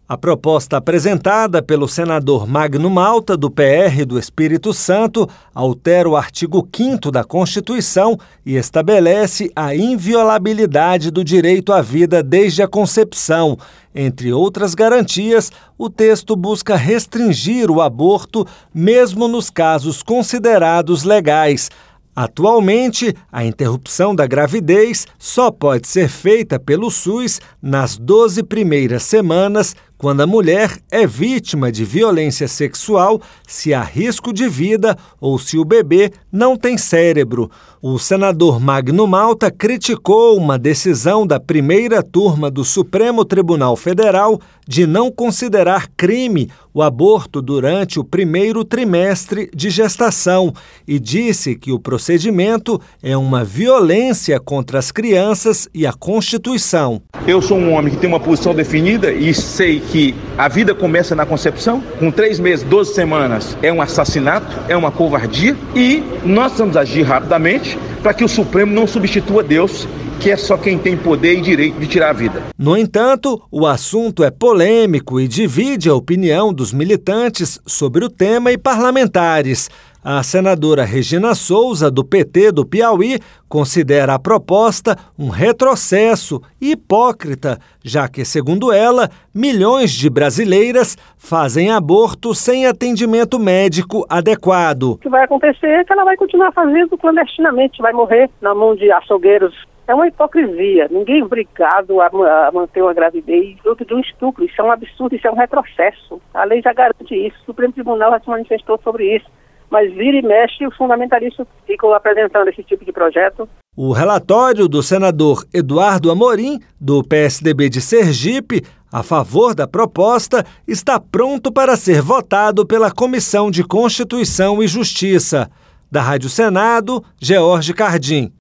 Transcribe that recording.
A proposta apresentada pelo senador Magno Malta, do PR do Espírito Santo, altera o artigo 5º da Constituição e estabelece a inviolabilidade do direito à vida desde a concepção. Entre outras garantias, o texto busca restringir o aborto mesmo nos casos considerados legais. Atualmente, a interrupção da gravidez só pode ser feita pelo SUS nas 12 primeiras semanas, quando a mulher é vítima de violência sexual, se há risco de vida ou se o bebê não tem cérebro. O senador Magno Malta criticou uma decisão da primeira turma do Supremo Tribunal Federal de não considerar crime o aborto durante o primeiro trimestre de gestação e disse que o procedimento é uma violência contra as crianças e a Constituição. Eu sou um homem que tem uma posição definida e sei que a vida começa na concepção, com 3 meses, 12 semanas, é um assassinato, é uma covardia e nós precisamos agir rapidamente para que o Supremo não substitua Deus, que é só quem tem poder e direito de tirar a vida. No entanto, o assunto é polêmico e divide a opinião dos militantes sobre o tema e parlamentares. A senadora Regina Souza, do PT do Piauí, considera a proposta um retrocesso e hipócrita, já que, segundo ela, milhões de brasileiras fazem aborto sem atendimento médico adequado. O que vai acontecer é que ela vai continuar fazendo clandestinamente, vai morrer na mão de açougueiros. É uma hipocrisia. Ninguém é obrigado a manter uma gravidez fruto de um estupro. Isso é um absurdo, isso é um retrocesso. A lei já garante isso. O Supremo Tribunal já se manifestou sobre isso. Mas vira e mexe, os fundamentalistas ficam apresentando esse tipo de projeto. O relatório do senador Eduardo Amorim, do PSDB de Sergipe, a favor da proposta, está pronto para ser votado pela Comissão de Constituição e Justiça. Da Rádio Senado, George Cardim.